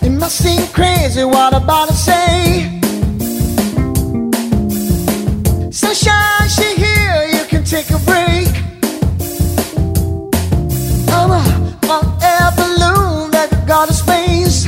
It must seem crazy what I'm about to say. Sunshine, she here, you can take a break. I'm on air balloon that got a space.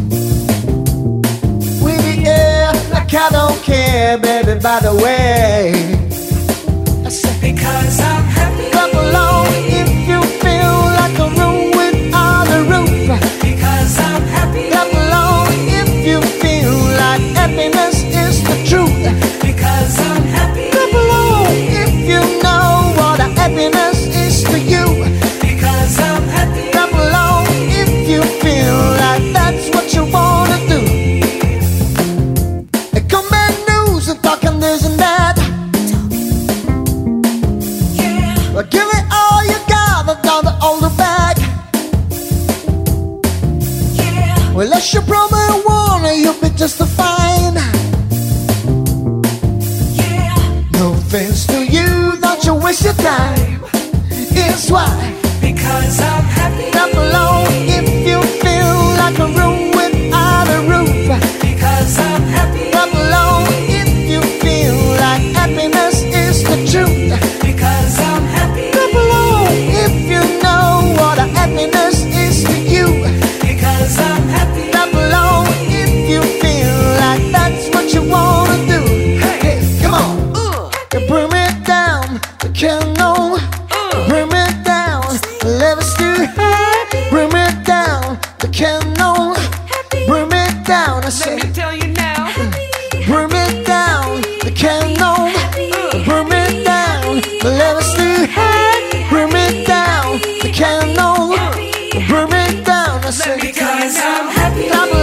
With the air, like I don't care, baby, by the way. I said, because I'm happy. Clap along if you feel like a room without a roof. Because I'm happy. Clap along if you feel like happiness is the truth. Because I'm happy. Clap along if you know what happiness is to you. Because I'm happy. Clap along if you feel like that's what you wanna do. They come bad news and talking this and that. Yeah. Well, give it all you got and don't hold it back. Yeah. Well, unless you probably wanna, you'll be just fine. Yeah. No offense to you, don't you waste your time. It's why. Because I'm happy. Clap along if you feel like a room without a roof. Because I'm happy. Clap along if you feel like happiness is the truth. Because I'm happy. Clap along if you know what happiness is to you. Because I'm happy. Clap along if you feel like that's what you wanna do. Hey, come on. Bring me down, the canon. Bring me down, let us do high. Bring me down, the canon. Bring me down, I say. Let me tell you now. Bring me down, the canon. Bring me down, let us do high. Bring me down, the canon. Bring me down, I say. Because I'm happy. Clap